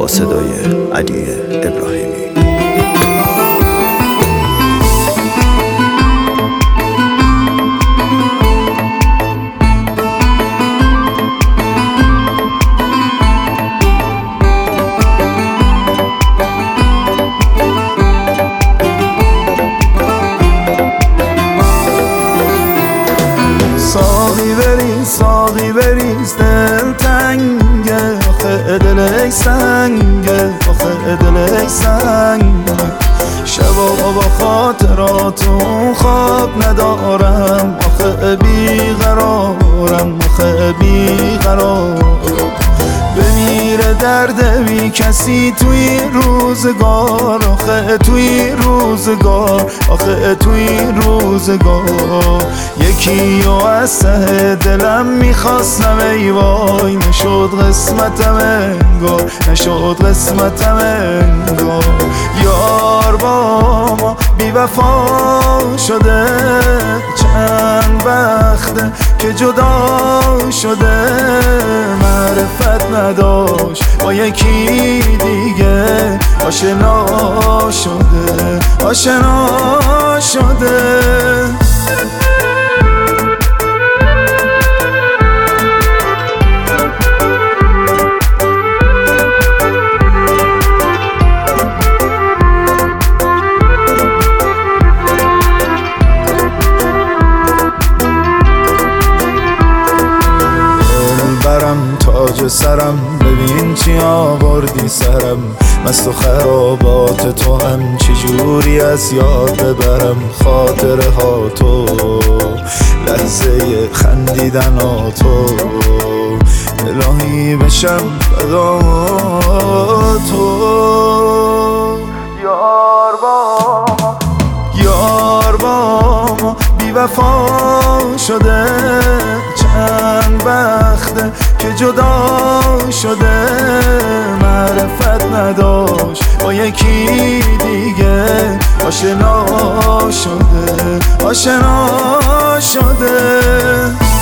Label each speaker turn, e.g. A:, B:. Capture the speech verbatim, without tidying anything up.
A: با صدای علی ابراهیمی.
B: ساقی بریز ساقی بریز دل تنگه، آخه دل ای سنگه، آخه دل ای سنگه. شبا با خاطراتون خواب ندارم، آخه بیقرارم، آخه بیقرارم. بمیره درد بی کسی توی روزگار، آخه توی روزگار، آخه توی روزگار. یکی و از ته دلم میخواستم ای وای، نشد قسمتم انگار، نشد قسمتم انگار. یار با ما بی وفا شده، چند وقته که جدا شده. معرفت نداشت با یکی دیگه، آشنا شده، آشنا شده. تاج سرم ببین چی آوردی سرم، مست و خرابات تو هم چجوری از یاد ببرم. خاطره ها تو، لحظه خندیدن ها تو، الهی بشم فدا تو. یار با ما، یار با ما بی وفا شده، چند وقته که جدا شده. معرفت نداشت با یکی دیگه، آشنا شده، آشنا شده.